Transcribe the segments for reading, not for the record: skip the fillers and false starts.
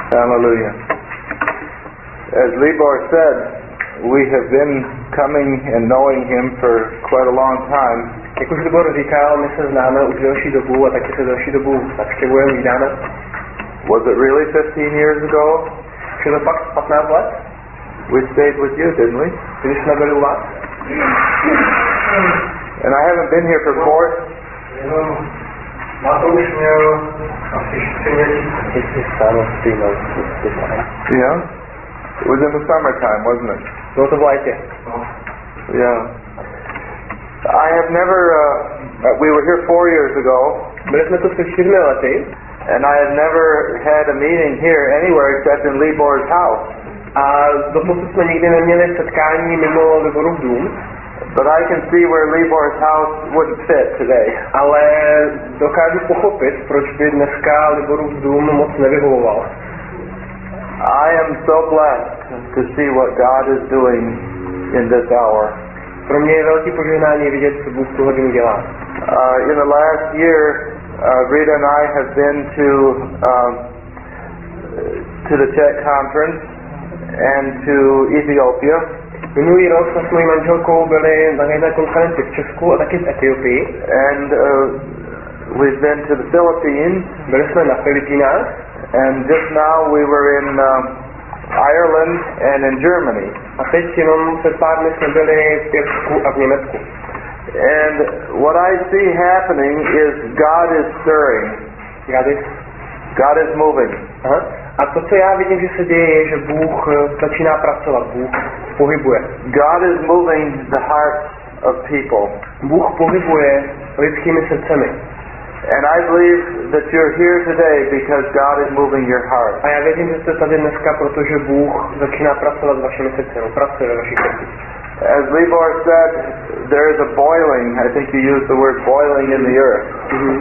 Hallelujah. As Libor said, we have been coming and knowing him for quite a long time. Jak už Libor říkal, my se známe už delší dobu a taky se delší dobu navštěvujeme, vídáme. Was it really 15 years ago? Je to fakt 15 let? We stayed with you, didn't we? Když jsme byli u vás? And I haven't been here for 4. Matouš měl asi 4 měsíce. Yeah? It was in the summertime, wasn't it? Bylo to v létě. Yeah. I have never, we were here 4 years ago. Byli jsme tu před 4 lety. And I have never had a meeting here anywhere except in Libor's house. A doposud jsme nikdy neměli setkání mimo Liborův dům. But I can see where Libor's house wouldn't fit today. Ale dokážu pochopit, proč by dneska Liborův dům moc nevyhovoval. I am so blessed to see what God is doing in this hour. Pro mě je velký požehnání vidět, co Bůh tu hodinu dělá. In the last year, Rita and I have been to the Czech conference and to Ethiopia. Minulý rok jsme s mojí manželkou byli na jedné konferenci v Česku a taky v Etiopii. And we've been to the Philippines. Byli jsme na Filipínách. And just now we were in Ireland and in Germany. A teď jenom před pár dny jsme byli v Irsku a v Německu. And what I see happening is God is stirring. God is moving. Aha. A to, co já vidím, že se děje, je, že Bůh začíná pracovat, Bůh pohybuje. God is moving the hearts of people. Bůh pohybuje lidskými srdcemi. And I believe that you're here today because God is moving your heart. A já věřím, že jste tady dneska, protože Bůh začíná pracovat s vašimi srdcemi, pracuje ve vašich srdcích. As Libor said, there is a boiling. I think you used the word boiling in the earth.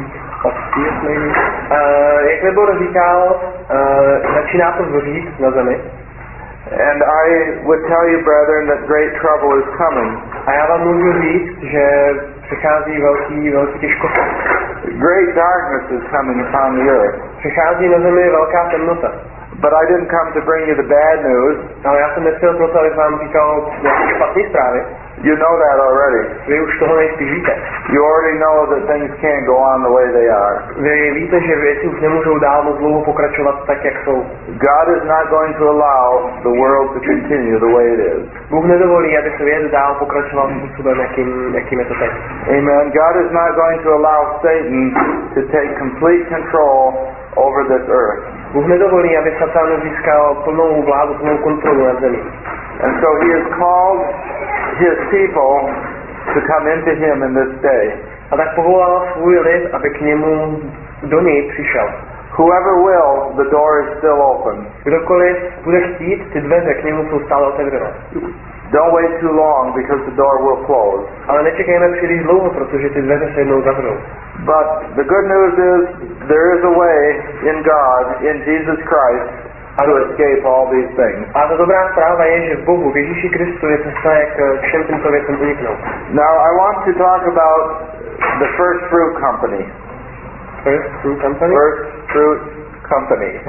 Jak Libor říkal, začíná to vřít na zemi. And I would tell you, brethren, that great trouble is coming. A já vám můžu říct, že přichází velký těžkosti. Great darkness is coming upon the earth. Přichází na zemi velká temnota. But I didn't come to bring you the bad news. Ale já jsem nepřijel proto, abych vám říkal nějaké špatné zprávy. You know that already. Vy už toho nejspíš víte. You already know that things can't go on the way they are. Vy víte, že věci už nemůžou dál moc dlouho pokračovat tak, jak jsou. God is not going to allow the world to continue the way it is. Bůh nedovolí, aby svět dál pokračoval způsobem, jakým je to teď. Amen. God is not going to allow Satan to take complete control over this earth. Bůh nedovolí, aby Satan získal plnou vládu, plnou kontrolu nad zemí. And so he has called his people to come into him in this day. A tak povolal svůj lid, aby k němu do něj přišel. Whoever will, the door is still open. Kdokoliv bude chtít, ty dveře k němu jsou stále otevřené. Don't wait too long because the door will close. Ale nečekejme příliš dlouho, protože ty dveře se jednou zavřou. But the good news is there is a way in God, in Jesus Christ, to escape all these things. A ta dobrá zpráva je, že v Bohu, v Ježíši Kristu je cesta, jak všem těmto věcem uniknout. Now I want to talk about the First Fruit Company. First Fruit Company? First Fruit Company.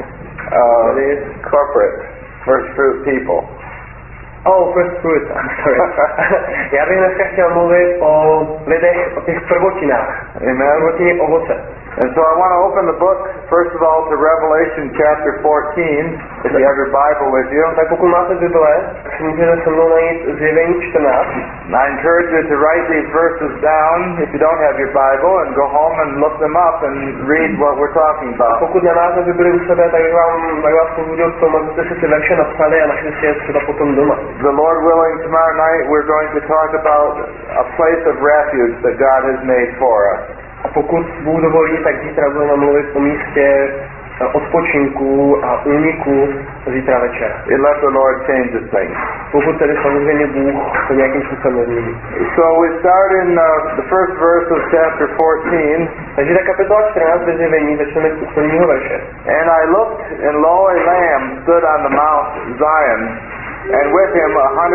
Corporate. First Fruit people. Oh, First Fruit, I'm sorry. Já bych dneska chtěl mluvit o lidech, o těch prvotinách. Prvotiny ovoce. And so I want to open the book, first of all, to Revelation chapter 14, if you have your Bible with you. Tak pokud máte Bible, tak můžete se mnou najít Zjevení 14. I encourage you to write these verses down if you don't have your Bible and go home and look them up and read what we're talking about. Pokud nemáte Bibli u sebe, tak vás povzbudil k tomu, abyste si ty verše napsali a našli si je třeba potom doma. The Lord willing, tomorrow night we're going to talk about a place of refuge that God has made for us. A pokud Bůh dovolí, tak zítra budeme mluvit o místě odpočinku a úniku zítra večer. Unless the Lord changes things. Pokud tedy samozřejmě Bůh to nějakým způsobem nezmění. So we start in the first verse of chapter 14. Takže ta kapitola 14 ve Zjevení začneme z prvního verše. And I looked, and lo, a lamb stood on the Mount Zion, and with him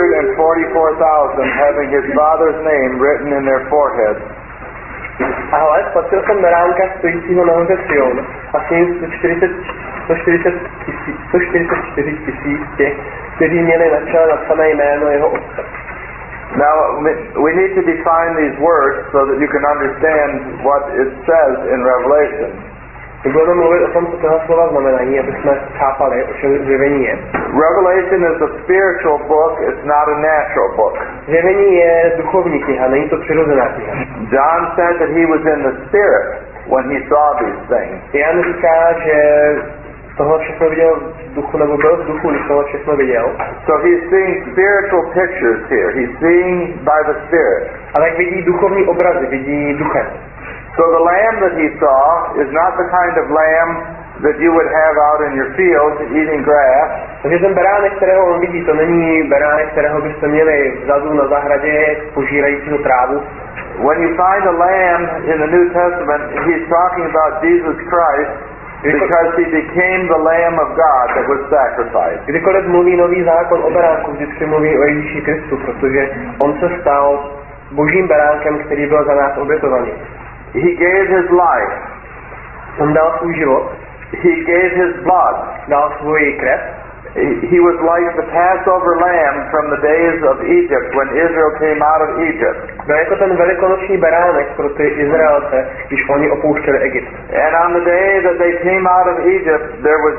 144,000, having his father's name written in their foreheads. A hle, spatřil jsem beránka stojícího na hoře Sion a s ním 144 tisíc těch, kteří měli na čele napsané jméno jeho otce. Now, we need to define these words so that you can understand what it says in Revelation. Budeme mluvit o tom, co tohle slova znamenají, aby jsme chápali, o čem Zjevení je. Revelation is a spiritual book, it's not a natural book. Zjevení je duchovní kniha, není to přirozená kniha. John said that he was in the Spirit when he saw these things. Jan říká, že tohle všechno viděl v duchu, nebo byl v duchu, když tohle všechno viděl. So he's seeing spiritual pictures here. He's seeing by the Spirit. A tak vidí duchovní obrazy, vidí duchem. So the lamb that he saw is not the kind of lamb that you would have out in your fields eating grass. Takže ten beránek, kterého on vidí, to není beránek, kterého byste měli vzadu na zahradě požírajícího trávu. When you find a lamb in the New Testament, he's talking about Jesus Christ because he became the Lamb of God that was sacrificed. Kdykoliv mluví Nový zákon o beránku, vždycky mluví o Ježíši Kristu, protože on se stal božím beránkem, který byl za nás obětovaný. He gave his life. On dal svůj život. He gave his blood. Dal svoji krev. He was like the Passover lamb from the days of Egypt when Israel came out of Egypt. Byl jako ten velikonoční beránek pro ty Izraelce, když oni opouštěli Egypt. And on the day that they came out of Egypt, there was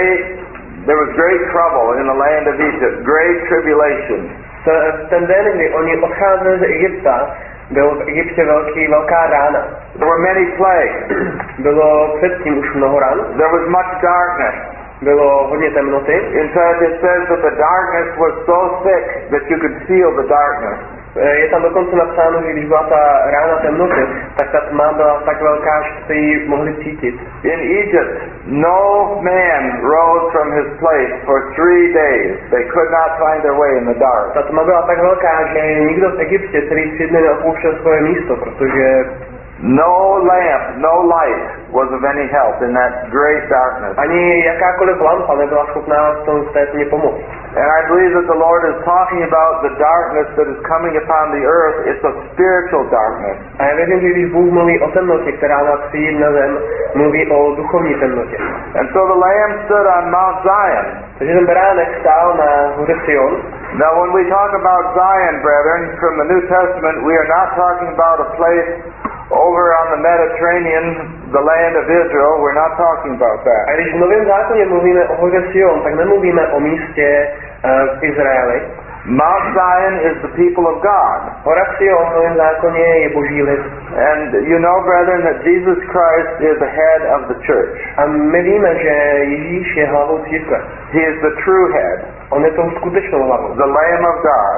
great trouble in the land of Egypt, great tribulation. Ten den, kdy oni odcházeli z Egypta, byl v Egyptě velká rána. There were many plagues. Bylo předtím už mnoho ran. There was much darkness. Bylo hodně temnoty. In fact, it says that the darkness was so thick that you could feel the darkness. Je tam dokonce napsáno, že když byla ta rána temnoty, tak ta tma byla tak velká, že jste ji mohli cítit. In Egypt, no man rose from his place for 3 days. They could not find their way in the dark. Ta tma byla tak velká, že nikdo v Egyptě celý 3 dny neopouštěl svoje místo, protože no lamp, no light was of any help in that great darkness. Ani jakákoliv lampa nebyla schopná v té tmě pomoct. And I believe that the Lord is talking about the darkness that is coming upon the earth. It's a spiritual darkness. A já věřím, že když Bůh mluví o temnotě, která má přijít na zem, mluví o duchovní temnotě. And so the lamb stood on Mount Zion. Takže ten beránek stál na hoře Sion. Now when we talk about Zion, brethren, from the New Testament, we are not talking about a place over on the Mediterranean, the land of Israel. We're not talking about that. A když v Novém zákoně mluvíme o hoře Sion, tak nemluvíme o místě v Izraeli. Mount Zion is the people of God. Hora Sion v Novém zákoně je boží lid. And you know, brethren, that Jesus Christ is the head of the church. A my víme, že Ježíš je hlavou církve. He is the true head. On je tou skutečnou hlavou. The Lamb of God.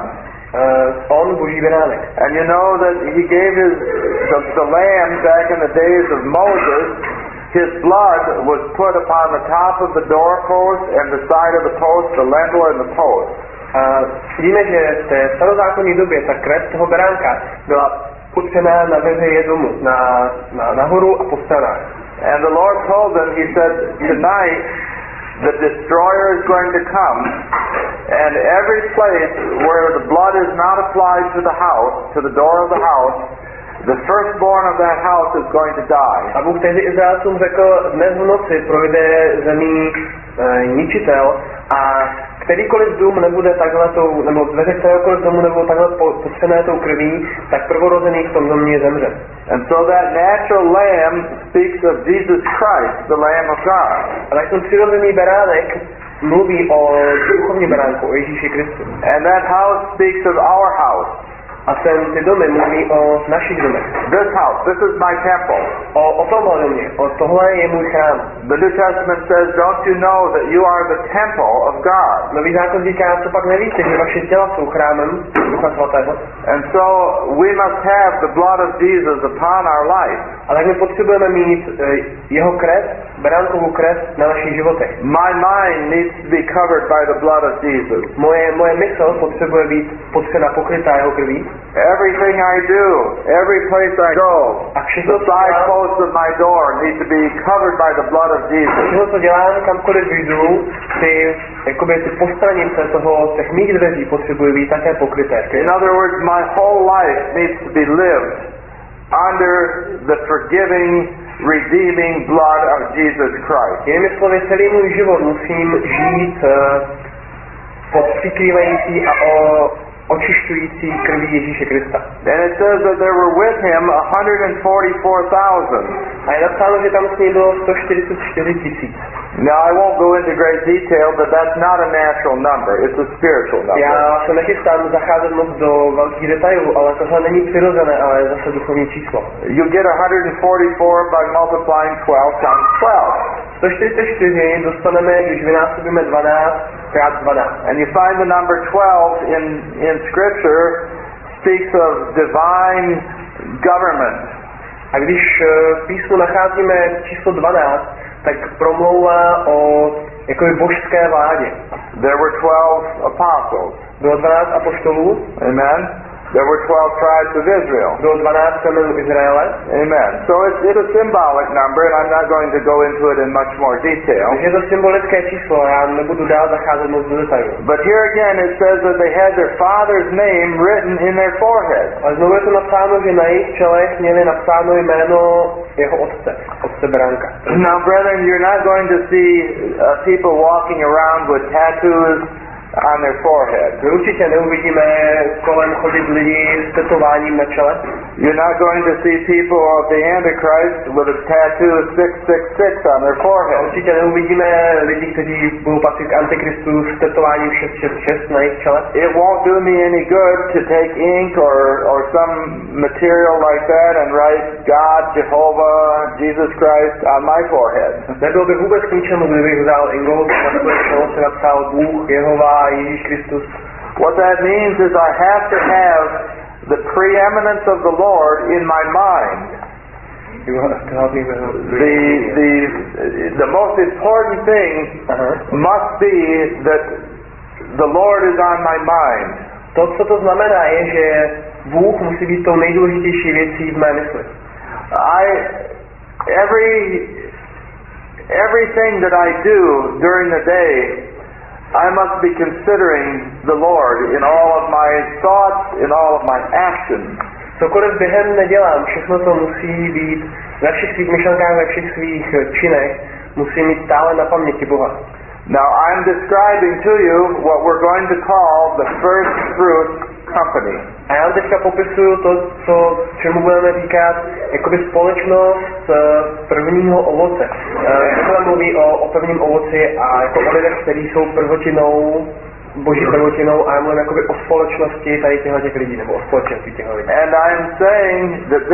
On boží beránek. And you know that he gave the lamb back in the days of Moses. His blood was put upon the top of the doorpost and the side of the post, the lintel and the post. Víme, že v té starozákonní době ta krev toho beránka byla utřená na veřejě domu, nahoru a po stranách. And the Lord told them, he said, tonight the destroyer is going to come, and every place where the blood is not applied to the house, to the door of the house, the firstborn of that house is going to die. A Bůh tehdy Izraelcům řekl, dnes v noci projde zemí ničitel a kterýkoliv dům nebude takhle nebo dveře kteréhokoliv domu nebudou takhle potřené tou krví, tak prvorozený v tom domě zemře. And so that natural lamb speaks of Jesus Christ, the Lamb of God. A tak ten přirozený beránek mluví o duchovním beránku, o Ježíši Kristu. And that house speaks of our house. A ty domy mluví o našich domech. This house, this is my temple. O tomhle domě, tohle je můj chrám. The New Testament says, don't you know that you are the temple of God? Nový zákon říká, co pak nevíte, že vaše těla jsou chrámem Ducha Svatého. And so we must have the blood of Jesus upon our life. A tak my potřebujeme mít jeho krev, beránkovou krev na našich životech. My mind needs to be covered by the blood of Jesus. Moje mysl potřebuje být pokrytá jeho krví. Everything I do, every place I go, the side posts of my door need to be covered by the blood of Jesus. Všechno, co dělám, kamkoliv jdu, ty postranice těch mých dveří potřebují být také pokryté. In other words, my whole life needs to be lived under the forgiving redeeming blood of Jesus Christ. Jinými slovy, celý můj život musím žít pod přikrývající a očišťující krví Ježíše Krista. And it says that there were with him 144,000. A je napsáno, že tam s ním bylo 144 000. Now I won't go into great detail, but that's not a natural number. It's a spiritual number. Já se nechystám zacházet moc do velkých detailů, ale tohle není přirozené, ale je zase duchovní číslo. You get 144 by multiplying 12 times 12. 144 dostaneme, když vynásobíme 12 krát 12. And you find the number 12 in Scripture speaks of divine government. A když v písmu nacházíme číslo 12, tak promlouvá o jakoby božské vládě. There were 12 apostles. Bylo 12 apoštolů. Amen. There were 12 tribes of Israel. Bylo 12 kmenů Izraele. Amen. So it's a symbolic number, and I'm not going to go into it in much more detail. Takže je to symbolické číslo, já nebudu dál zacházet moc do detailů. But here again it says that they had their father's name written in their forehead. Ale znovu je to napsáno, že na jejich čelech měli napsáno jméno jeho otce Bránka. Now, brethren, you're not going to see people walking around with tattoos on their forehead. My určitě neuvidíme kolem chodit lidi s tetováním na čele. You're not going to see people of the Antichrist with a tattoo of 666 on their forehead. Určitě neuvidíme lidi, kteří budou patřit k Antikristu s tetováním 666 na jejich čele. It won't do me any good to take ink or some material like that and write God, Jehovah, Jesus Christ on my forehead. Nebylo by vůbec k ničemu, kdybych vzal ingout a na svoje čelo se napsal Bůh, Jehova, Ježíš Kristus. What that means is I have to have the preeminence of the Lord in my mind. The most important thing must be that the Lord is on my mind. To, co to znamená, je, že Bůh musí být tou nejdůležitější věcí v mé mysli. Everything that I do during the day, I must be considering the Lord in all of my thoughts, in all of my actions. Cokoliv během nedělám, všechno to musí být ve všech svých myšlenkách, ve všech svých činech, musí mít stále na paměti Boha. Now I'm describing to you what we're going to call the first fruit company. A já teďka popisuju to, čemu budeme říkat jakoby společnost prvního ovoce. Tohle mluví o prvním ovoci a jako o lidech, kteří jsou prvotinou, boží prvotinou, a já mluvím jakoby o společnosti tady těch lidí, nebo o společenství těch lidí. And I'm saying that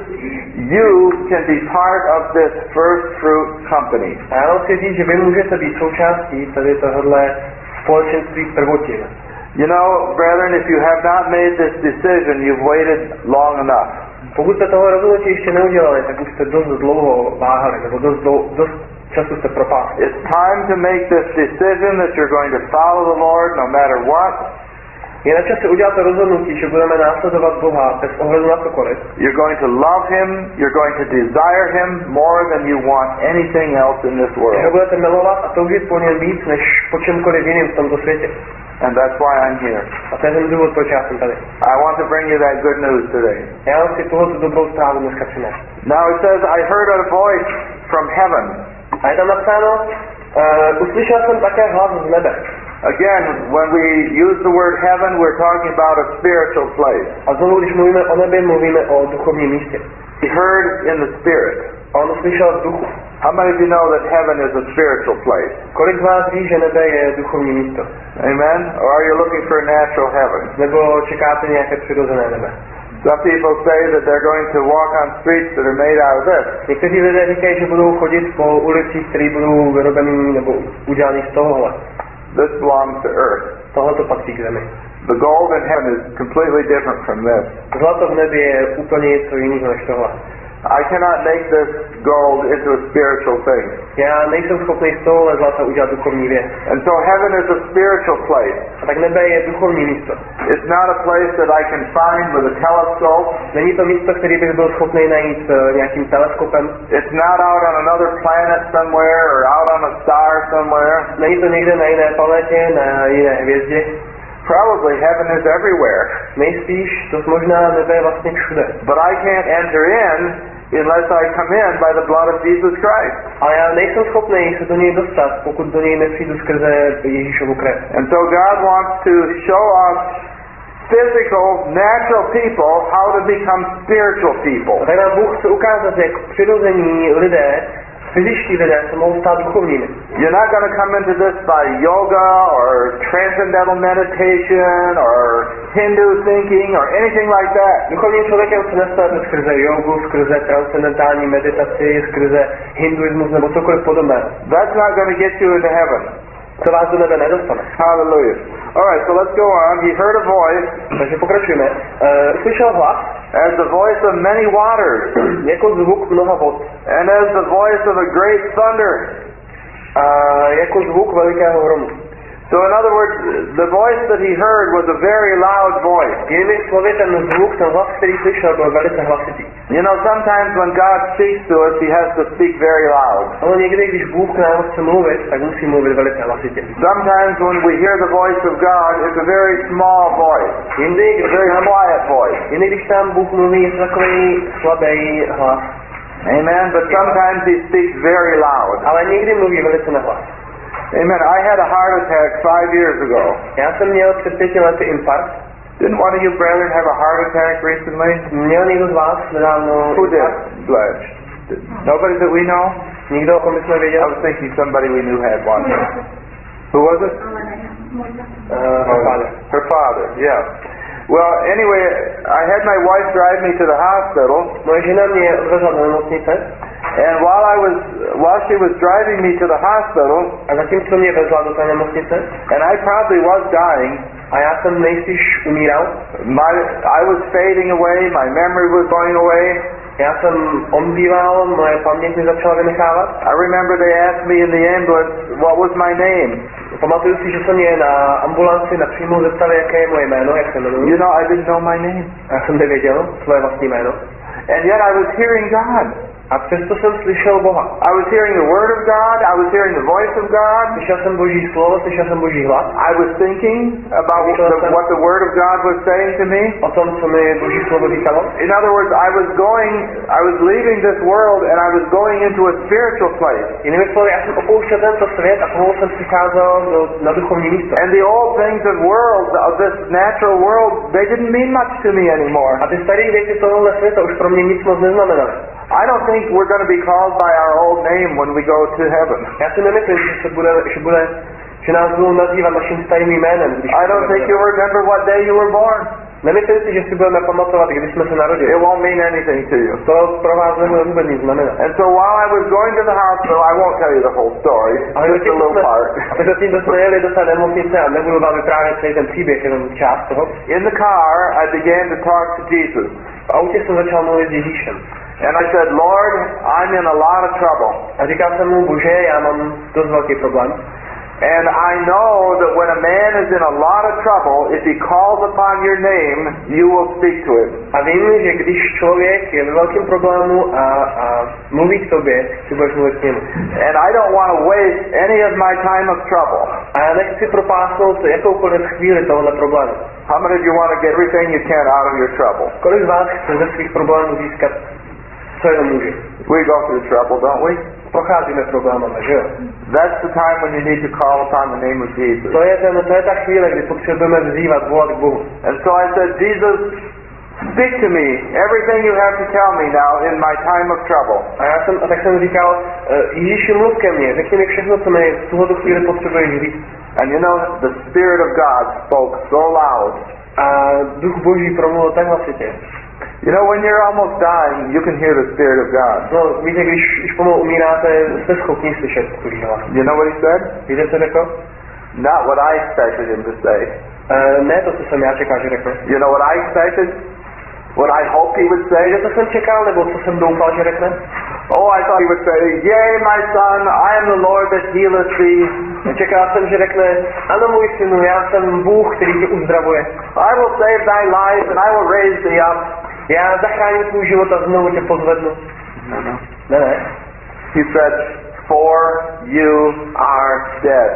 you can be part of this first fruit company. A já vám chci říct, že vy můžete být součástí tady tohohle společenství prvotin. You know, brethren, if you have not made this decision, you've waited long enough. Pokud jste toho rozhodnutí ještě neudělali, tak už jste dost dlouho váhali, nebo dost času jste propásli. It's time to make this decision that you're going to follow the Lord no matter what. Je na čase udělat to rozhodnutí, že budeme následovat Boha bez ohledu na cokoliv. You're going to love Him, you're going to desire Him more than you want anything else in this world. Že budete milovat a toužit po něm víc, než po čemkoliv jiným v tomto světě. And that's why I'm here. A to je ten důvod, proč já jsem tady. I want to bring you that good news today. Já vám si tuhle dobrou zprávu dneska přinést. Now it says, I heard a voice from heaven. A je tam napsáno, uslyšel jsem také hlas z nebe. Again, when we use the word heaven, we're talking about a spiritual place. A znovu, když mluvíme o nebi, mluvíme o duchovním místě. He heard in the spirit. On uslyšel v duchu. How many of you know that heaven is a spiritual place? Kolik z vás ví, že nebe je duchovní místo? Amen? Or are you looking for a natural heaven? Nebo čekáte nějaké přirozené nebe? Some people say that they're going to walk on streets that are made out of this. Někteří lidé říkají, že budou chodit po ulicích, které budou vyrobený nebo udělaný z tohohle. This belongs to earth. Tohle to patří k zemi. The gold in heaven is completely different from this. Zlato v nebi je úplně něco jiného než tohle. I cannot make this gold into a spiritual thing. Já nejsem schopný z tohohle zlata udělat duchovní věc. And so heaven is a spiritual place. A tak nebe je duchovní místo. It's not a place that I can find with a telescope. Není to místo, který bych byl schopný najít nějakým teleskopem. It's not out on another planet somewhere or out on a star somewhere. Není to někde na jiné planetě, na jiné hvězdě. Probably heaven is everywhere. Nejspíš to možná nebe je vlastně všude. But I can't enter in unless I come in by the blood of Jesus Christ. Ale já nejsem schopný se do něj dostat, pokud do něj nepřijdu skrze Ježíšovu krev. And so God wants to show us physical, natural people how to become spiritual people. A tak nám Bůh chce ukázat, jak přirození lidé, fyzičtí lidé se mohou stát duchovními. You're not going to come into this by yoga or transcendental meditation or Hindu thinking or anything like that. Duchovním člověkem se nestane skrze jogu, skrze transcendentální meditaci, skrze hinduismus nebo cokoliv podobné. That's not going to get you into heaven. To vás do nebe nedostane. Hallelujah. All right, so let's go on. He heard a voice. Takže pokračujeme. Slyšel hlas as the voice of many waters, jako zvuk mnoha vod. And as the voice of a great thunder. Jako zvuk velikého hromu. So in other words, the voice that he heard was a very loud voice. Jinými slovy, ten zvuk, ten hlas, který slyšel, byl velice hlasitý. You know, sometimes when God speaks to us, he has to speak very loud. Ale někdy, když Bůh k nám chce mluvit, tak musí mluvit velice hlasitě. Sometimes when we hear the voice of God, it's a very small voice. Jindy, a very quiet voice. Jindy, když tam Bůh mluví, je to takový slabý hlas. Amen. But sometimes he speaks very loud. Ale někdy mluví velice nahlas. Amen. I had a heart attack 5 years ago. Já jsem měl před 5 lety infarkt. Didn't one of you brethren have a heart attack recently? Měl někdo z vás nedávno Who did? Bledge. Nobody that we know? Nikdo, o kom bychom věděli? I was thinking somebody we knew had one. Who was it? Her father. Her father, yeah. Well, anyway, I had my wife drive me to the hospital. Moje žena mě odvezla do nemocnice. And while she was driving me to the hospital, a zatímco mě vezla do té nemocnice, and I probably was dying, a já jsem nejspíš umíral, I was fading away, my memory was going away. Já jsem omdíval, moje paměť mi začala vynechávat. I remember they asked me in the ambulance what was my name. Pamatuju si, že se mě na ambulanci napřímo zeptali, jaké je moje jméno, jak se jmenuji. You know, I didn't know my name. Já jsem nevěděl svoje vlastní jméno. And yet I was hearing God. A přesto jsem slyšel Boha. I was hearing the word of God, I was hearing the voice of God. Slyšel jsem Boží slovo, slyšel jsem Boží hlas. I was thinking about what the word of God was saying to me. O tom, co mi Boží slovo říkalo. In other words, I was leaving this world and I was going into a spiritual place. Jinými slovy, já jsem opouštěl tento svět a pomalu jsem přicházel na duchovní místo. And the old things of this natural world, they didn't mean much to me anymore. A ty staré věci tohohle světa už pro mě nic moc neznamenaly. I don't think we're going to be called by our old name when we go to heaven. Já si nemyslím, že nás budou nazývat naším starým jménem. I don't think you remember what day you were born. Nemyslím si, že si budeme pamatovat, kdy jsme se narodili. It won't mean anything to you. To pro vás nebude vůbec nic znamenat. And so while I was going to the hospital, I won't tell you the whole story. Just a little part. A zatím jsme jeli do té nemocnice a nebudu vám vyprávět celý ten příběh, jenom část toho. In the car, I began to talk to Jesus. V autě jsem začal mluvit s Ježíšem. And I said, Lord, I'm in a lot of trouble. A říkal jsem mu, Bože, já mám dost velký problém. And I know that when a man is in a lot of trouble, if he calls upon your name, you will speak to him. A vím, že když člověk je ve velkém problému a mluví k tobě, ty budeš mluvit k němu. And I don't want to waste any of my time of trouble. A já nechci propásnout jakoukoliv chvíli tohohle problému. How many of you want to get everything you can out of your trouble? Kolik z vás chce ze svých problémů získat, co jenom může? We go through trouble, don't we? Procházíme problémami, že jo? That's the time when you need to call upon the name of Jesus. To je ta chvíle, kdy potřebujeme vzývat, volat k Bohu. And so I said, Jesus, speak to me everything you have to tell me now in my time of trouble. A tak jsem říkal, Ježíši, mluv ke mně, řekni mi všechno, co mi v tuhle chvíli potřebuješ říct. And you know, the Spirit of God spoke so loud. A Duch Boží promluvil tak hlasitě. You know, when you're almost dying, you can hear the Spirit of God. No, víte, když pomalu umíráte, jste schopni slyšet Boží hlas. You know what he said? Víte, co řekl? Not what I expected him to say. Ne to, co jsem já čekal, že řekne. You know what I expected? What I hoped he would say? Víte, co jsem čekal, nebo co jsem doufal, že řekne? Oh, I thought he would say, Yea, my son, I am the Lord that healeth thee. Čekal jsem, že řekne, ano, můj synu, já jsem Bůh, který tě uzdravuje. I will save thy life and I will raise thee up. Já zachráním tvůj život a znovu tě pozvednu. No. Ne. He said, for you are dead.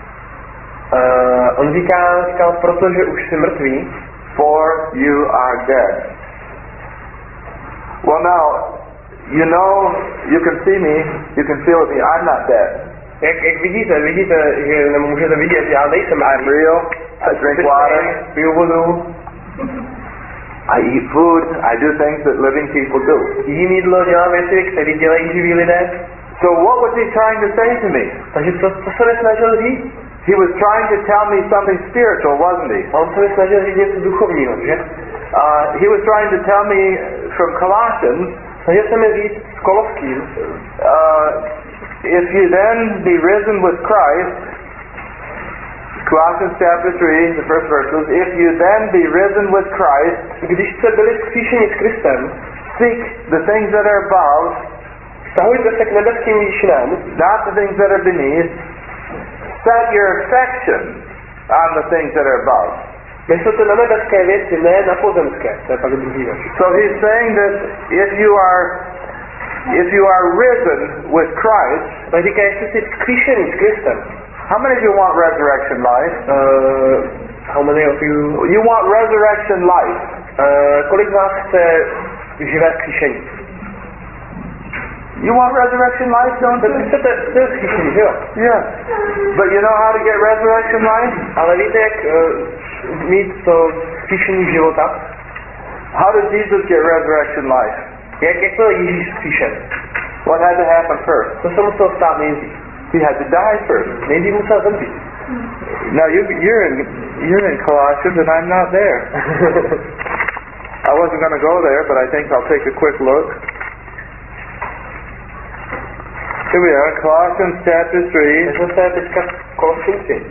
On říkal, protože už jsi mrtvý. For you are dead. Well now, you know, you can see me, you can feel me, I'm not dead. Jak vidíte, že nebo můžete vidět, já nejsem I'm real, I drink water, piju vodu, I eat food, I do things that living people do. jím jídlo, dělám věci, které dělají živí lidé. So what was he trying to say to me? Takže co se nesnažil říct? He was trying to tell me something spiritual, wasn't he? On se nesnažil říct něco duchovního, že? He was trying to tell me from Colossians, Snažil se mi říct s Koloským, if you then be risen with Christ, Colossians chapter 3, the first verses, if you then be risen with Christ, když jste byli vzkříšeni s Kristem, seek the things that are above, vztahujte se k nebeským výšinám, not the things that are beneath, set your affection on the things that are above. myslete na nebeské věci, ne na pozemské. To je pak druhý verš. So he's saying that if you are risen with Christ, Tak říká, jestli jsi vzkříšený s Kristem, how many of you want resurrection life? how many of you, You want resurrection life. kolik z vás chce živé vzkříšení? You want resurrection life, don't you? Chcete vzkříšení, že jo? Yes. But you know how to get resurrection life? Ale víte, jak mít to vzkříšení života? How did Jesus get resurrection life? Jak byl Ježíš vzkříšen? What had to happen first? Co se muselo stát nejdřív? He had to die first. Nejdřív musel zemřít. Now you're in Colossians and I'm not there. I wasn't going to go there, but I think I'll take a quick look. Here we are, Colossians chapter 3. My jsme se teďka Koloským 3.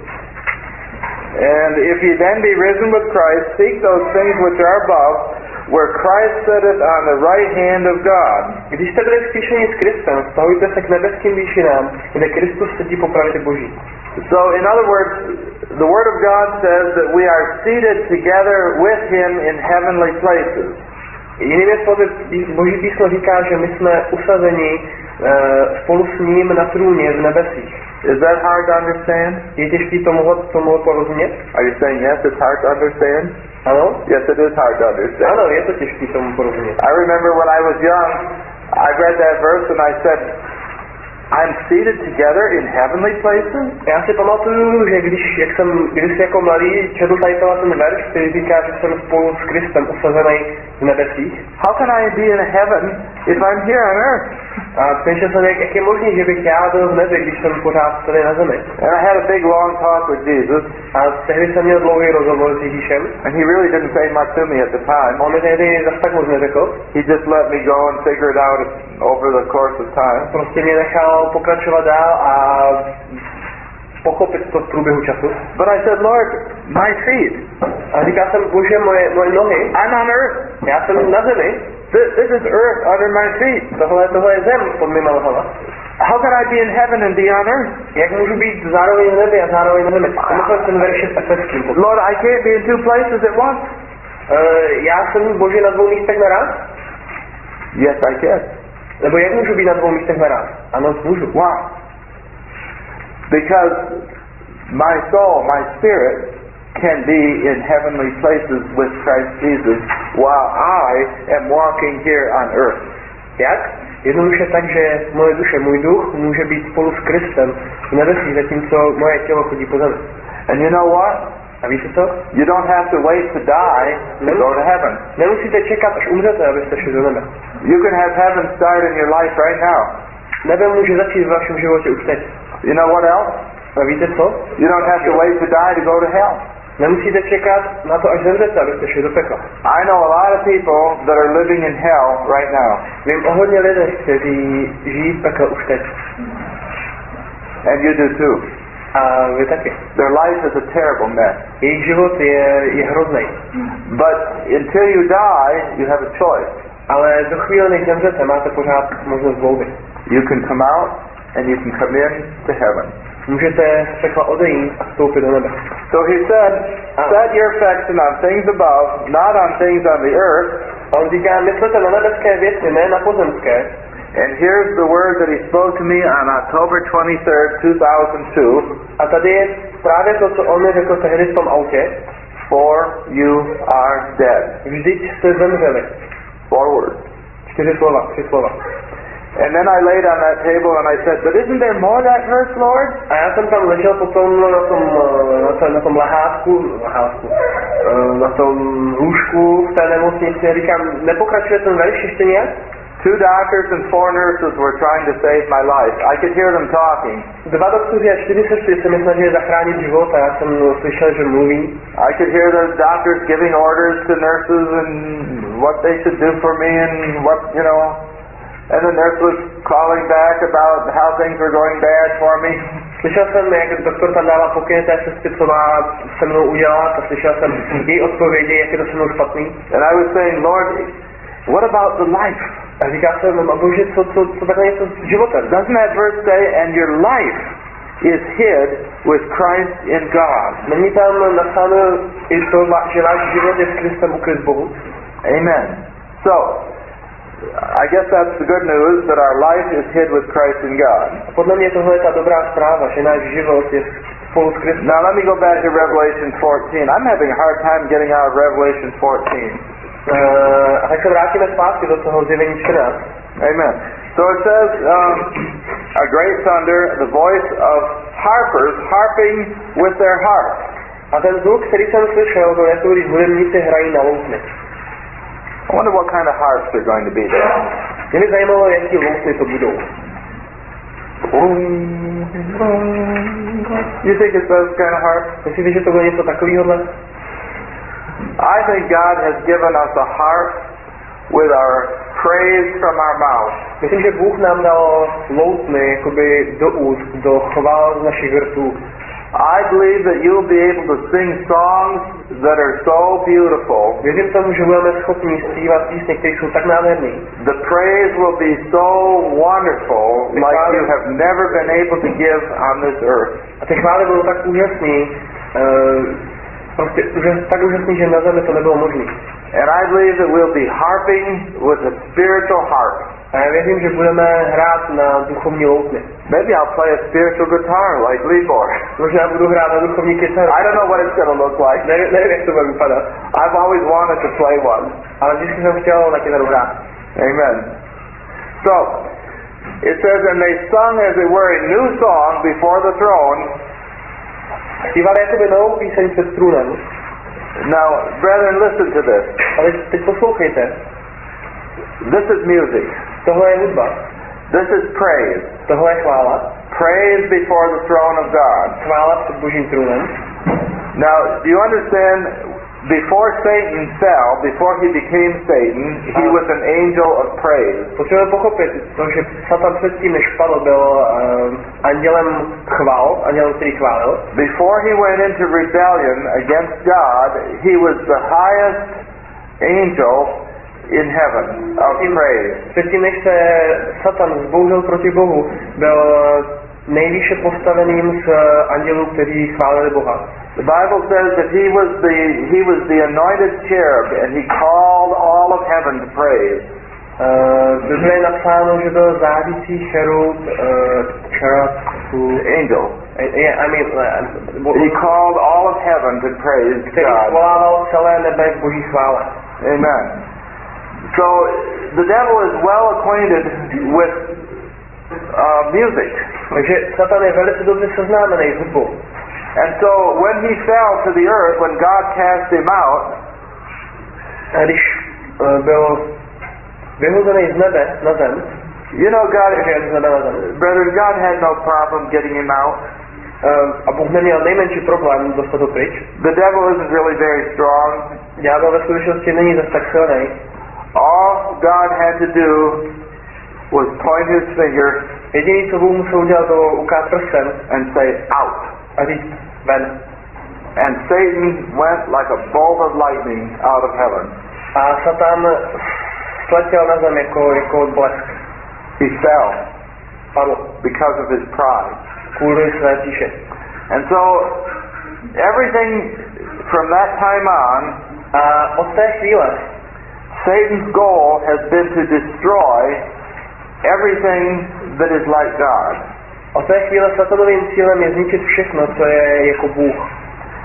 And if ye then be risen with Christ, seek those things which are above, where Christ sitteth on the right hand of God. Když jste byli vzkříšeni s Kristem, vztahujte se k nebeským výšinám, kde Kristus sedí po pravě Boží. So in other words, the Word of God says that we are seated together with Him in heavenly places. Jinými slovy, Boží písmo říká, že my jsme usazeni spolu s ním na trůně v nebesích. Is that hard to understand? Je těžký tomu porozumět? Are you saying yes, it's hard to understand? Ano? Yes, it is hard to understand. Ano, je to těžký tomu porozumět. I remember when I was young, I read that verse and I said, I'm seated together in heavenly places? Já si pamatuju, že když jsem jako mladý četl tady ten verš, který říká, že jsem spolu s Kristem usazený v nebesích. How can I be in heaven if I'm here on earth? A přemýšlel jsem, jak je možný, že bych já byl v nebi, když jsem pořád tady na zemi. And I had a big long talk with Jesus. A tehdy jsem měl dlouhý rozhovor s Ježíšem. And he really didn't say much to me at the time. On mi tehdy zase tak moc neřekl. He just let me go and figure it out over the course of time. Prostě mě nechal pokračovat dál a pochopit to v průběhu času. But I said, Lord, my feet. A říkal jsem, Bože, moje nohy. I'm on earth. Já jsem na zemi. This is earth under my feet. Tohle je zem pod mýma nohama. How can I be in heaven and be on earth? Jak můžu být zároveň v nebi a zároveň na zemi? Tohle ten verš je v Efeským. Lord, I can't be in two places at once. Já jsem, Bože, na dvou místech naraz? Yes, I can. Nebo jak můžu být na dvou místech naraz? Ano, můžu. Why? Because my soul, my spirit, can be in heavenly places with Christ Jesus while I am walking here on earth. Jak? Jednoduše tak, že moje duše, můj duch může být spolu s Kristem v nebesích, zatímco moje tělo chodí po zemi. And you know what? A víte co? You don't have to wait to die to go to heaven. Nemusíte čekat, až umřete, abyste šli do nebe. You can have heaven start in your life right now. Nebe může začít v vašem životě už teď. You know what else? A víte co? You don't have to wait to die to go to hell. Nemusíte čekat na to, až zemřete, abyste šli do pekla. I know a lot of people that are living in hell right now. Vím o hodně lidech, kteří žijí v pekle už teď. And you do too. A vy taky. Their life is a terrible mess. Jejich život je hrozný. But until you die, you have a choice. Ale do chvíle, než zemřete, máte pořád možnost volby. You can come out and you can come in to heaven. Můžete z pekla odejít a vstoupit do nebe. So he said, set your affection on things above, not on things on the earth. A on říká, myslete na nebeské věci, ne na pozemské. And here's the word that he spoke to me on October 23rd, 2002. A tady je právě to, co on mi řekl tehdy v tom autě. For you are dead. Vždyť jste zemřeli. Forward. 3 slova. And then I laid on that table and I said, but isn't there more that verse, Lord? A já jsem tam ležel potom na tom lehátku, na tom lůžku v té nemocnici a říkám, nepokračuje ten verš ještě nějak? 2 doctors and 4 nurses were trying to save my life. I could hear them talking. 2 doktoři a 4 sestry se mi snažili zachránit život a já jsem slyšel, že mluví. I could hear the doctors giving orders to nurses and what they should do for me and what, you know. And the nurse was calling back about how things were going bad for me. Slyšel jsem, jak doktor tam dává pokyny té sestry, co má se mnou udělat a slyšel jsem její odpovědi, jak je to se mnou špatný. And I was saying, Lord, what about the life? A říká jsem, a Bože, co takhle něco s životem? Doesn't that verse say, and your life is hid with Christ in God? Není tam napsáno i to, že váš život je s Kristem ukryt Bohu? Amen. So, I guess that's the good news, that our life is hid with Christ in God. A podle mě tohle je ta dobrá zpráva, že náš život je spolu s Kristem. Now let me go back to Revelation 14. I'm having a hard time getting out of Revelation 14. A tak se vrátíme zpátky do toho Zjevení 14. Amen. So it says, a great thunder, the voice of harpers harping with their harps. A ten zvuk, který jsem slyšel, byl jako když hudebníci hrají na loutny. I wonder what kind of harps they're going to be there. Mě by zajímalo, jaký loutny to budou. You think it's those kind of harps? Myslíte, že to bude něco takovýhodle? I think God has given us a harp with our praise from our mouth. Myslím, že Bůh nám dal loutny jakoby do úst, do chvál z našich rtů. I believe that you'll be able to sing songs that are so beautiful. Věřím tomu, že budeme schopni zpívat písně, které jsou tak nádherné. The praise will be so wonderful, like you have never been able to give on this earth. A ty chvály budou tak úžasný, prostě tak úžasný, že na zemi to nebylo možné. And I believe that we'll be harping with a spiritual harp. A já věřím, že budeme hrát na duchovní loutny. Maybe I'll play a spiritual guitar like Libor. Možná budu hrát na duchovní kytaru. I don't know what it's going to look like. Nevím, jak to bude vypadat. I've always wanted to play one. Ale vždycky jsem chtěl na kytaru hrát. Amen. So, it says, and they sung as it were a new song before the throne. Zpívali jakoby novou píseň před trůnem. Now, brethren, listen to this. Ale teď poslouchejte. This is music. Tohle je hudba. This is praise. Tohle je chvála. Praise before the throne of God. Chvála před Božím trůnem. Now, do you understand? Before Satan fell, before he became Satan, he was an angel of praise. Potřebujeme pochopit to, že Satan předtím, než padl, byl andělem chvál, andělem, který chválil. Before he went into rebellion against God, he was the highest angel in heaven of praise. Předtím, než se Satan vzbouřil proti Bohu, byl nejvýše postaveným z andělů, kteří chválili Boha. The Bible says that he was the anointed cherub, and he called all of heaven to praise. V Bibli je napsáno, že byl závící cherub, angel. He called all of heaven to praise který God. svolával celé nebe k Boží chvále. Amen. So the devil is well acquainted with music. Takže Satan je velice dobře seznámený s hudbou. And so when he fell to the earth, when God cast him out, a když byl vyhozený z nebe na zem, you know, brother, God had no problem getting him out. A Bůh neměl nejmenší problém dostat ho pryč. The devil isn't really very strong. Ďábel ve skutečnosti není zase tak silný. All God had to do was point his finger. Jediný, co Bůh musel udělat, bylo ukázat prstem and say out. A říct ven. And Satan went like a bolt of lightning out of heaven. A Satan sletěl na zem jako blesk. He fell. Padl. Because of his pride. Kvůli své píše. And so everything from that time on, od té chvíle, Satan's goal has been to destroy everything that is like God. Od té chvíle Satanovým cílem je zničit všechno, co je jako Bůh.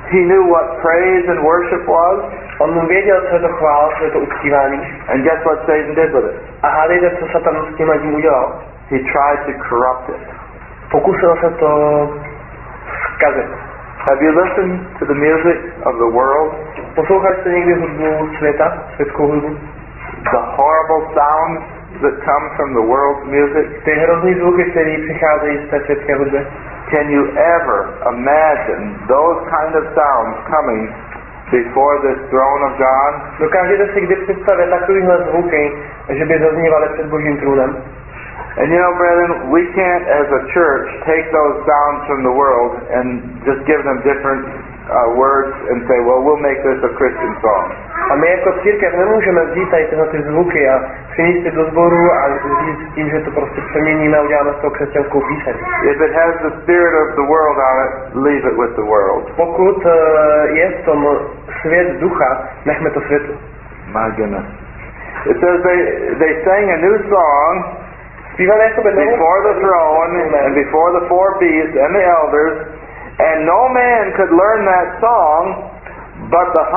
He knew what praise and worship was. On věděl, co je to chvála, co je to uctívání. And guess what Satan did with it? A hádejte, co Satan s tím udělal? He tried to corrupt it. Pokusil se to zkazit. Have you listened to the music of the world? Poslouchali jste někdy hudbu světa, světskou hudbu? The horrible sounds that come from the world's music? Ty hrozný zvuky, které přicházejí z té světské hudby. Can you ever imagine those kind of sounds coming before this throne of God? Dokážete si kdy představit takovýhle zvuky, že by zaznívaly před Božím trůnem? And you know, brethren, we can't as a church take those sounds from the world and just give them different words and say, well, we'll make this a Christian song. A my jako církev nemůžeme vzít tady tyhle ty zvuky a přinést do sboru a říct tím, že to prostě přeměníme a uděláme z toho křesťanskou píseň. If it has the spirit of the world on it, leave it with the world. Pokud je v tom svět ducha, nechme to světu. My goodness. It says they sang a new song before the throne and before the four beasts and the elders, and no man could learn that song but the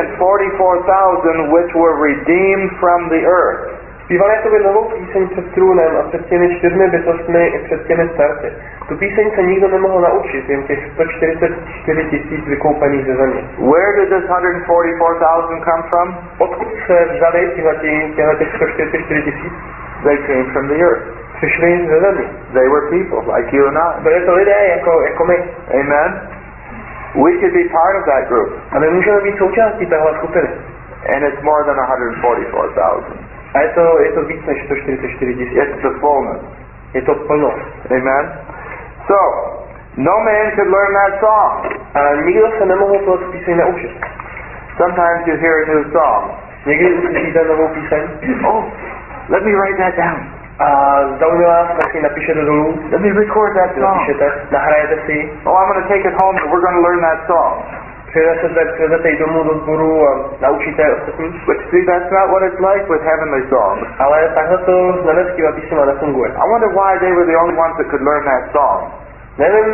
144,000 which were redeemed from the earth. Zpívali jakoby novou píseň před trůnem a před těmi 4 bytostmi i před těmi starci. Tu píseň se nikdo nemohl naučit, jen těch 144 000 vykoupených ze země. Where did this 144,000 come from? Odkud se vzali těchto 144 000? They came from the earth. Přišli ze země. They were people like you and I. Byli to lidé jako my. Amen. We could be part of that group. A my můžeme být součástí téhle skupiny. And it's more than 144,000. A je to víc než 144 000. It's the fullness. Je to plnost. Amen. So, no man could learn that song. A nikdo se nemohl toho píseň naučit. Sometimes you hear a new song. Někdy uslyšíte novou píseň. Oh, let me write that down. A zaujme vás, tak si napíšete dolů. Let me record that song. Napíšete, nahrajete si. Oh, I'm going to take it home and we're going to learn that song. Přivezete ji domů do sboru a naučíte ostatní. But see, that's not what it's like with heavenly songs. Ale takhle to s nebeckýma písněma nefunguje. I wonder why they were the only ones that could learn that song. Nevím,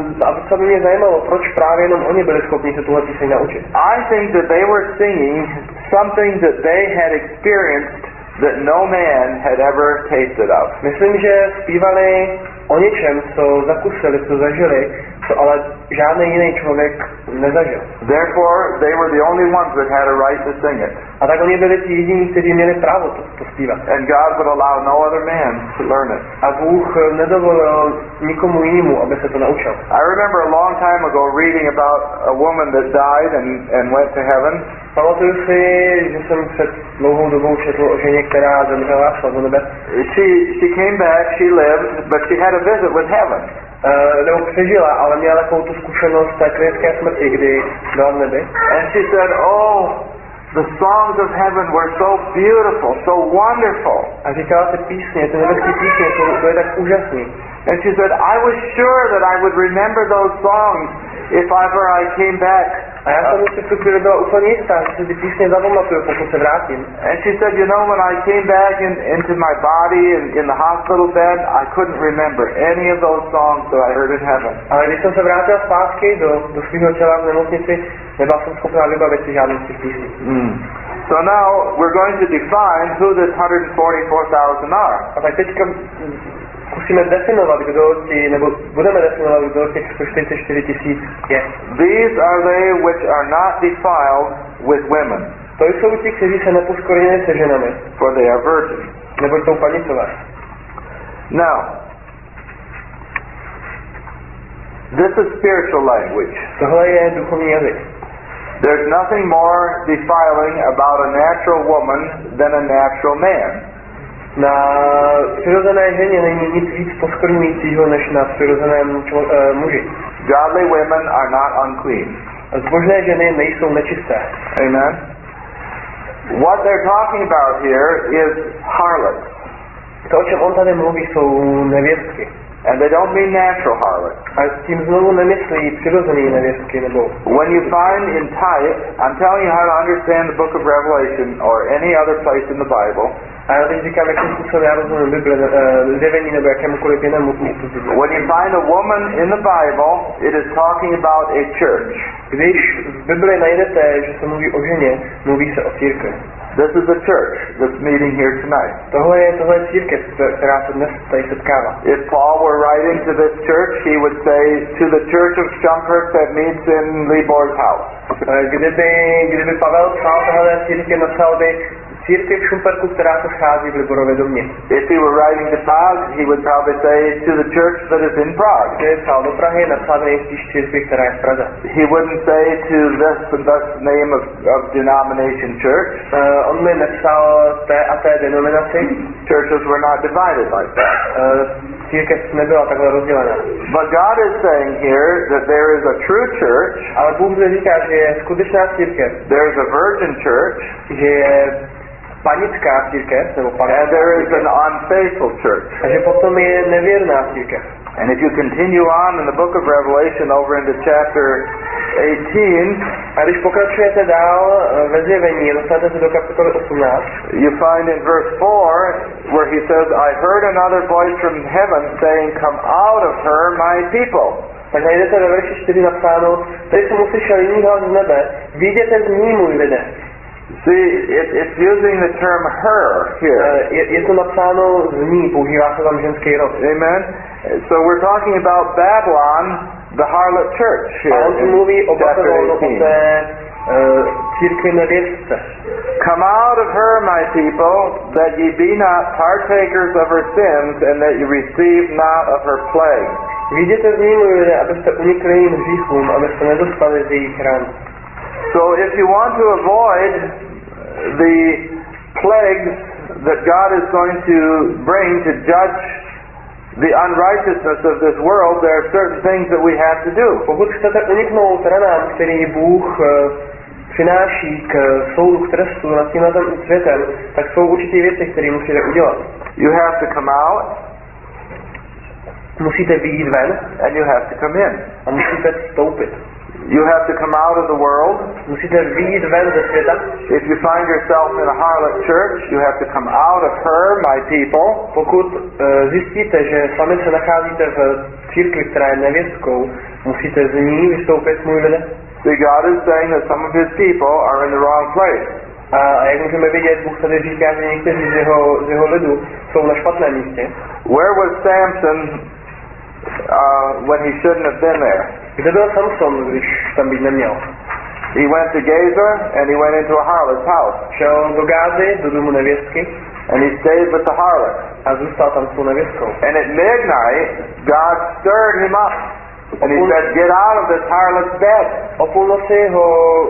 co by mě zajímalo, proč právě jenom oni byli schopni se tuhle píseň naučit. I think that they were singing something that they had experienced that no man had ever tasted of. Myslím, že zpívali o něčem, co zakusili, co zažili, co ale žádný jiný člověk nezažil. Therefore, they were the only ones that had a right to sing it. A tak oni byli ti jediní, kteří měli právo to zpívat. And God would allow no other man to learn it. A Bůh nedovolil nikomu jinému, aby se to naučil. I remember a long time ago reading about a woman that died and went to heaven. Pamatuju si, že jsem před dlouhou dobou četl o ženě, která zemřela a šla do nebe. She came back, she lived, but she had a visit with heaven. Nebo přežila, ale měla takovou tu zkušenost té klinické smrti, kdy byla v nebi. And she said, oh, the songs of heaven were so beautiful, so wonderful. A říkala ty písně, ty nebeské písně, to je tak úžasný. And she said, I was sure that I would remember those songs if ever I came back. A já jsem si v tu chvíli byla úplně jistá, že si ty písně zapamatuju, pokud se vrátím. And she said, you know, when I came back into my body in the hospital bed, I couldn't remember any of those songs that I heard in heaven. Ale když jsem se vrátila zpátky do svého těla v nemocnici, nebyla jsem schopná vybavit si žádnou z těch písní. So now we're going to define who this 144,000 are. A tak teďka zkusíme definovat, nebo budeme definovat, kdo těch 144 000 je. These are they which are not defiled with women. To jsou ti, kteří se neposkorili se ženami. For they are virgins. Nebo jsou panicové. Now, this is spiritual language. Tohle je duchovní jazyk. There's nothing more defiling about a natural woman than a natural man. Na přirozené ženě není nic víc poskorňujícího než na přirozeném muži. Godly women are not unclean. Zbožné ženy nejsou nečisté. Amen. What they're talking about here is harlots. To, o čem on tady mluví, jsou nevěstky. And they don't mean natural harlots. A tím znovu nemyslí přirozený nevěstky nebo. When you find in Tite, I'm telling you how to understand the book of Revelation or any other place in the Bible. A já teď říkám, jakým způsobem já rozumím Bible, zjevení nebo jakémukoliv jinému místu. When you find a woman in the Bible, it is talking about a church. Když v Bibli najdete, že se mluví o ženě, mluví se o církvi. This is the church that's meeting here tonight. Tohle je církev, která se dnes tady setkává. If Paul were writing to this church, he would say to the church of Schumperk that meets in Libor's house. Kdyby Pavel psal tohle církev, napsal by církev v Šumperku, která se schází v Liborově domě. If he were writing to Prague, he would probably say to the church that is in Prague. Kdyby psal do Prahy, napsal by nejspíš církvi, která je v Praze. He wouldn't say to this and this name of denomination church. On by nepsal té a té denominaci. Churches were not divided like that. Církev nebyla takhle rozdělená. But God is saying here that there is a true church. Ale Bůh zde říká, že je skutečná církev. There is a virgin church. Že je panická církev, nebo and there is an unfaithful church. A že potom je nevěrná církev. And if you continue on in the book of Revelation over into chapter 18, a když pokračujete dál ve zjevení, dostanete se do kapitoly 18, you find in verse 4 where he says, I heard another voice from heaven saying, come out of her, my people. Tak najdete ve verši 4 napsáno, tady jsem uslyšel jiný hlas z nebe, vyjděte z ní, můj lidé. See, it's using the term her here. Je to napsáno z ní, používá se tam ženský rod. Amen. So we're talking about Babylon, the harlot church here. A on tu mluví o Babylonu, o té církvi nevěstce. Come out of her, my people, that ye be not partakers of her sins, and that ye receive not of her plague. Vyjděte z ní, můj lidé, abyste unikli jejím hříchům, abyste nedostali z jejich ran. So if you want to avoid the plagues that God is going to bring to judge the unrighteousness of this world, there are certain things that we have to do. Pokud chcete uniknout ranám, který Bůh přináší k soudu, k trestu nad tímhle světem, tak jsou určitě věci, které musíte udělat. You have to come out. Musíte vyjít ven. And you have to come in. A musíte vstoupit. You have to come out of the world. Musíte vyjít ven ze světa. If you find yourself in a harlot church, you have to come out of her, my people. Pokud zjistíte, že sami se nacházíte v církvi, která je nevěstkou, musíte z ní vystoupit, můj lidé. See, God is saying that some of his people are in the wrong place. A jak můžeme vidět, Bůh tady říká, že někteří z jeho lidu jsou na špatném místě. Where was Samson when he shouldn't have been there? Kde byl Samson, když tam být neměl? He went to Gaza and he went into a harlot's house. Šel do Gázy, do domu nevěstky. And he stayed with the harlot. A zůstal tam s tou nevěstkou. And at midnight, God stirred him up. And he said, get out of this harlot's bed. O půlnoci ho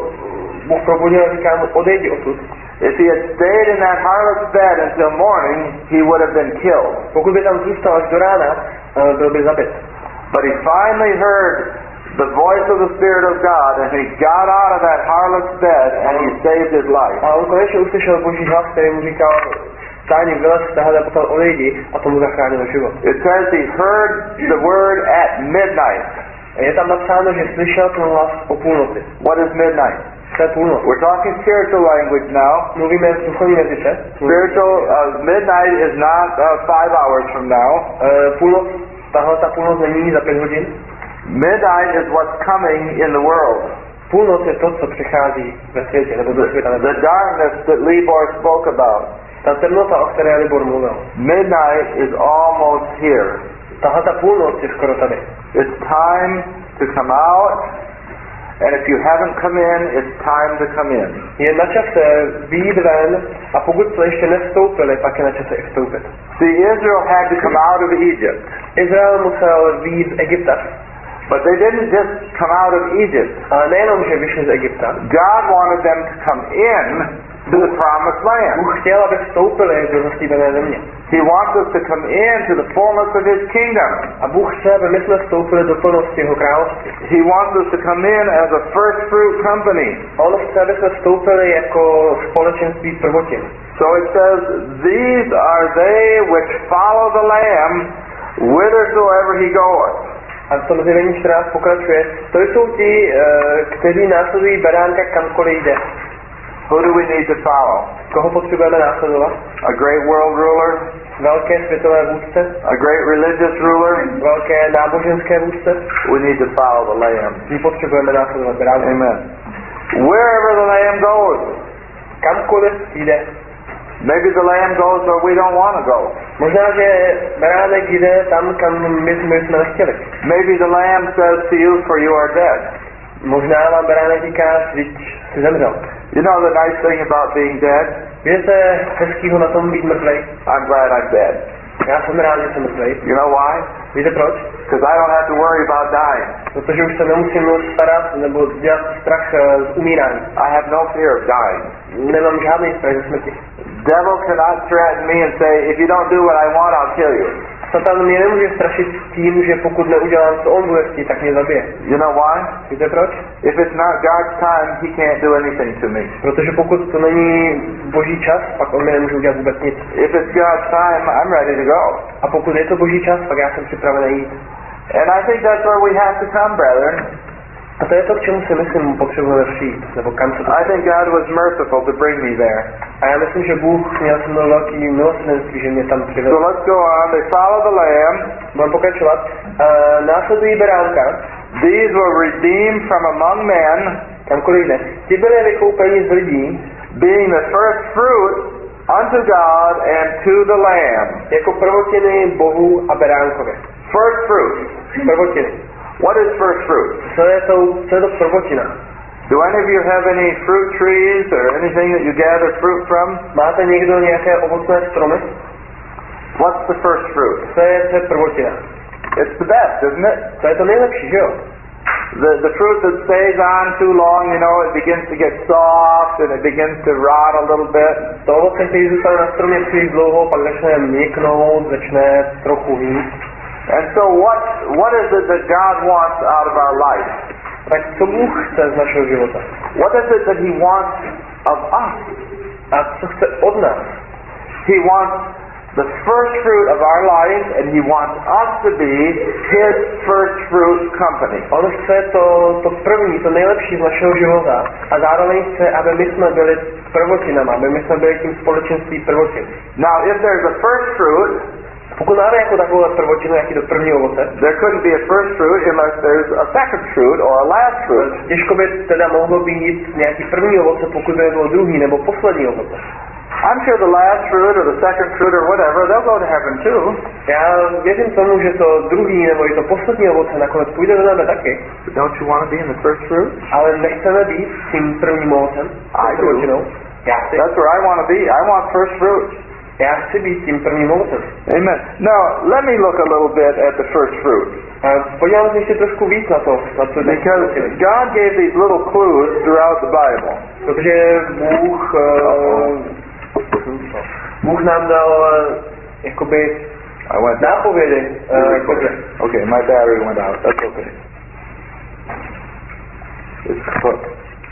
Bůh probudil a říká mu, odejdi odtud. If he had stayed in that harlot's bed until morning, he would have been killed. Pokud by tam zůstal až do rána, byl by zabit. But he finally heard the voice of the Spirit of God, and he got out of that harlot's bed and he saved his life. A on konečně uslyšel Boží hlas, který mu říkal, stáni, vylez z téhle a potom odejdi, a tomu zachránil život. It says he heard the word at midnight. Je tam napsáno, že slyšel ten hlas o půlnoci. What is midnight? To je půlnoc. We're talking spiritual language now. Mluvíme v duchovním jazyce. Spiritual, midnight is not 5 hours from now. Půlnoc, ta půlnoc není za 5 hodin. Midnight is what's coming in the world. Půlnoc je to, co přichází ve světě, nebo do světa. The darkness that Libor spoke about. Ta temnota, o které Libor mluvil. Midnight is almost here. Tahle ta půlnoc je skoro tady. It's time to come out. And if you haven't come in, it's time to come in. Je na čase vyjít ven, a pokud jste ještě nevstoupili, pak je na čase i vstoupit. See, Israel had to come out of Egypt. Izrael musel vyjít z Egypta. But they didn't just come out of Egypt. Ale nejenom, že vyšli z Egypta. God wanted them to come in to the promised land. Bůh chtěl, aby vstoupili do zaslíbené země. He wants us to come in to the fullness of his kingdom. A Bůh chce, aby my jsme vstoupili do plnosti jeho království. He wants us to come in as a first fruit company. On chce, aby jsme vstoupili jako společenství prvotin. So it says, these are they which follow the Lamb whithersoever he goeth. A v tom zjevení 14 pokračuje, to jsou ti, kteří následují beránka kamkoliv jde. Who do we need to follow? Koho potřebujeme následovat? A great world ruler? velké světové vůdce, a great religious ruler, velké náboženské vůdce, we need to follow the Lamb. my potřebujeme následovat beránek. Amen. Wherever the Lamb goes, Kamkoliv jde. maybe the Lamb goes where we don't want to go. Možná, že beránek jde tam, kam my jsme nechtěli. Maybe the Lamb says to you, for you are dead. Možná vám beránek říká, vždyť jsi zemřel. You know the nice thing about being dead? Víte hezkýho na tom být mrtvej? I'm glad I'm dead. Já jsem rád, že jsem mrtvej. You know why? Víte proč? Because I don't have to worry about dying. Protože už se nemusím starat nebo dělat strach z umírání. I have no fear of dying. Nemám žádný strach ze smrti. Devil cannot threaten me and say, if you don't do what I want, I'll kill you. Satan mě nemůže strašit tím, že pokud neudělám, co on bude chtít, tak mě zabije. You know why? Víte proč? If it's not God's time, he can't do anything to me. Protože pokud to není boží čas, pak on mi nemůže udělat vůbec nic. If it's God's time, I'm ready to go. A pokud je to boží čas, pak já jsem připraven jít. And I think that's where we have to come, brethren. A to je to, k čemu si myslím potřebujeme přijít, nebo kam se to... I think God was merciful to bring me there. A já myslím, že Bůh měl se mnou velký milosrdenství, že mě tam So přivedl. let's go on. They follow the Lamb. Budeme pokračovat. Následují beránka, These were redeemed from among men, kamkoliv jde. Ti byli vykoupeni z lidí, being the first fruit unto God and to the Lamb. jako prvotiny Bohu a beránkovi. First fruit. Prvotiny. What is first fruit? Co je to prvotina? Do any of you have any fruit trees or anything that you gather fruit from? Máte někdo nějaké ovocné stromy? What's the first fruit? Co je prvotina? It's the best, isn't it? To je to nejlepší, že jo? The fruit that stays on too long, you know, it begins to get soft and it begins to rot a little bit. To ovoce, který zůstane na stromě příliš dlouho, pak začne měknout, začne trochu hýt. And so what is it that God wants out of our life? Tak co Bůh chce z našeho života? What is it that He wants of us? A co chce od nás? He wants the first fruit of our life, and He wants us to be His first fruit company. On chce to první, to nejlepší z našeho života a zároveň chce, aby my jsme byli prvotinama, aby my jsme byli tím společenství prvotin. Now, if there's a first fruit, pokud máme jako takovou prvotinu, jaký to první ovoce, there couldn't be a first fruit unless there's a second fruit or a last fruit. těžko by teda mohlo být nějaký první ovoce, pokud by bylo druhý nebo poslední ovoce. I'm sure the last fruit or the second fruit or whatever, they'll go to heaven too. Já věřím tomu, že to druhý nebo i to poslední ovoce nakonec půjde do nebe taky. But don't you want to be in the first fruit? Ale nechceme být tím prvním ovocem. I do. Já chci. That's where I want to be. I want first fruit. Já chci být tím prvním ovocem. Amen. Now, let me look a little bit at the first fruit. Podívám se ještě trošku víc na to. Because God gave these little clues throughout the Bible. Protože Bůh nám dal jakoby nápovědy. Okay, my battery went out. That's okay. It's hooked.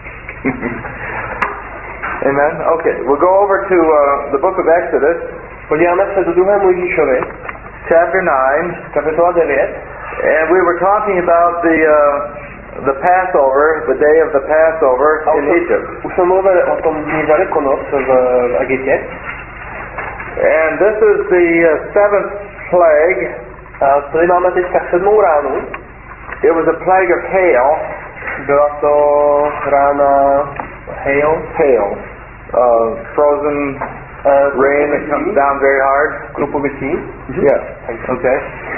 Amen. Okay, we'll go over to the book of Exodus. Podíváme se do 2. Mojžíšovi, chapter 9. Kapitola 9. And we were talking about the Passover, the day of the Passover in Egypt. Už jsme mluvili o tom dní Velikonoc v Egyptě. And this is the seventh plague. Tady máme teďka 7. ránu. It was a plague of hail. Byla to rána hail. Frozen rain that comes down very hard. Krupovití. Yes. Okay.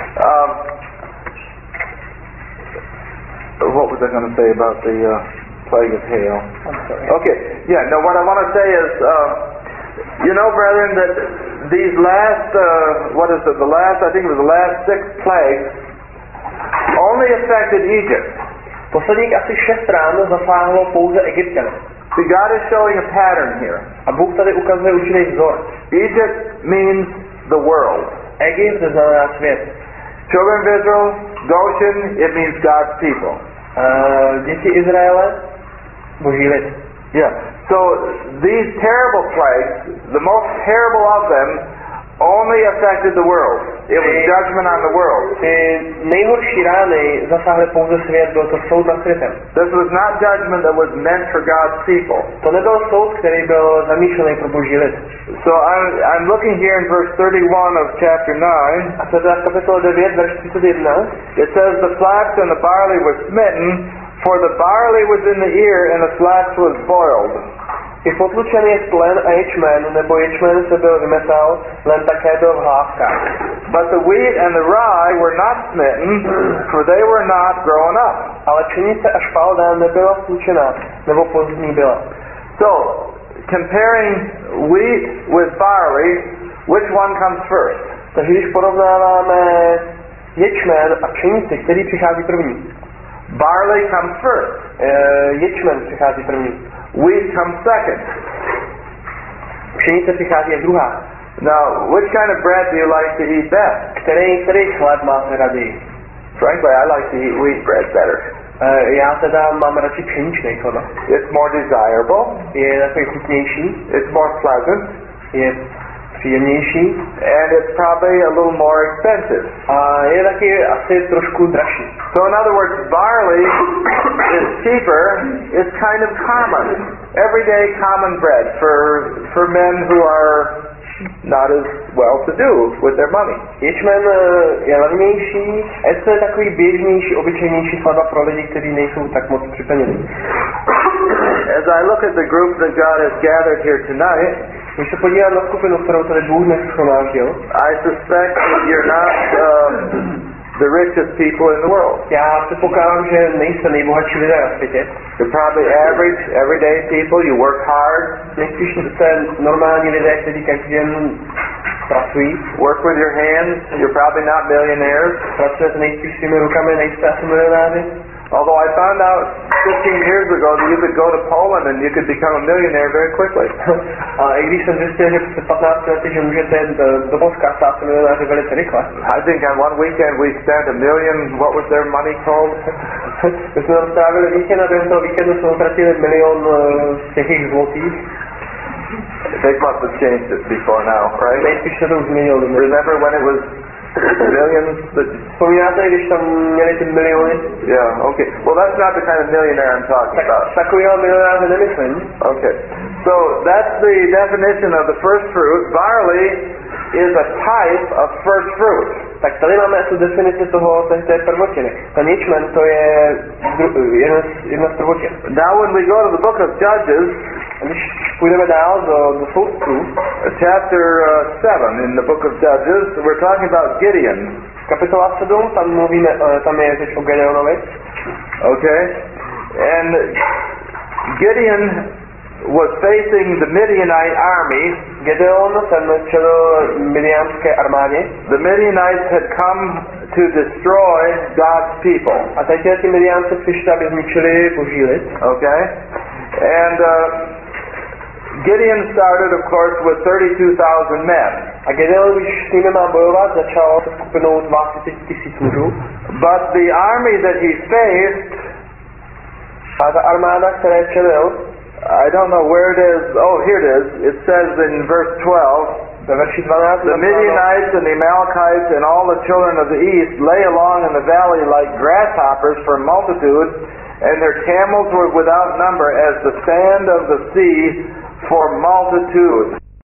What was I going to say about the plague of hail? I'm sorry. Okay. Yeah. No. What I want to say is, you know, brethren, that these last, I think it was the last 6 plagues, only affected Egypt. Posledních asi 6 rán zasáhlo pouze Egypťany. See, God is showing a pattern here. A Bůh tady ukazuje určitý vzor. Egypt means the world. Egypt znamená svět. Children of Israel, Goshen, it means God's people. Děti Izraele, Boží lid. Yeah. So these terrible plagues, the most terrible of them, only affected the world. It was judgment on the world. Ty nejhorší rány zasáhly pouze svět, byl to soud nad světem. This was not judgment that was meant for God's people. To nebyl soud, který byl zamýšlený pro boží lid. So I'm looking here in verse 31 of chapter 9. A to je v kapitole 9, verš 31. It says, the flax and the barley were smitten, for the barley was in the ear and the flax was boiled. I potlučen je plen a ječmen, nebo ječmen se byl vymetal, len také byl v hlávkách. But the wheat and the rye were not smitten, for they were not grown up. Ale pšenice a špalda nebyla stlučená, nebo pozdní byla. So, comparing wheat with barley, which one comes first? Takže když porovnáváme ječmen a pšenici, který přichází první? Barley comes first. Ječmen přichází první. Wheat comes second. Pšenice přichází až druhá. Now, which kind of bread do you like to eat best? Který chleb máte raději? Frankly, I like to eat wheat bread better. Já teda mám radši pšeničný chleba. It's more desirable. Je takový chutnější. It's more pleasant. Je příjemnější. And it's probably a little more expensive. A je taky asi trošku dražší. So in other words, barley is cheaper. It's kind of common. Everyday common bread for men who are not as well to do with their money. Ječmen je levnější, to je takový běžnější, obyčejnější chleba pro lidi, kteří nejsou tak moc připenění. As I look at the group that God has gathered here tonight, když se podívám na skupinu, kterou tady Bůh dnes shromáždil, I suspect that you're not the richest people in the world. Já předpokládám, že nejste nejbohatší lidé na světě. You're probably average, everyday people. You work hard. Nejspíš jste normální lidé, kteří každý den pracují. Work with your hands. You're probably not millionaires. Pracujete nejspíš svými rukami, nejste asi milionáři. Although I found out 15 years ago that you could go to Poland and you could become a millionaire very quickly. A i když jsem zjistil, že před 15 lety, že můžete do Polska stát se milionáři velice rychle. I think on one weekend we spent $1 million, what was their money called? My jsme tam strávili víkend a během toho víkendu jsme utratili $1 milion z těch zlotých. They must have changed it before now, right? Nejspíš se to už změnilo. Remember when it was millions? Vzpomínáte, když tam měli ty miliony? Yeah, okay. Well, that's not the kind of millionaire I'm talking about. Takovýho milionáře nemyslím. Okay. So that's the definition of the first fruit. Barley is a type of first fruit. Tak tady máme tu definici toho, té prvotiny. Ten ječmen to je jedna z prvotin. Now when we go to the book of Judges, když půjdeme dál do soudců, chapter 7 in the book of Judges, we're talking about Gideon. Kapitola 7, tam mluvíme, tam je řeč o Gedeonovi. Okay. And Gideon was facing the Midianite army. Gedeon ten čelil midianské armádě. The Midianites had come to destroy God's people. A teď ti Midianci přišli, aby zničili boží lid. Okay. And Gideon started, of course, with 32,000 men. A Gedeon, když s nimi má bojovat, začal se skupinou 20,000 mužů. But the army that he faced, a ta armáda, které čelil, I don't know where it is. Oh, here it is. It says in verse 12, ve verši 12, the Midianites and the Amalekites and all the children of the east lay along in the valley like grasshoppers for multitude, and their camels were without number as the sand of the sea for multitude.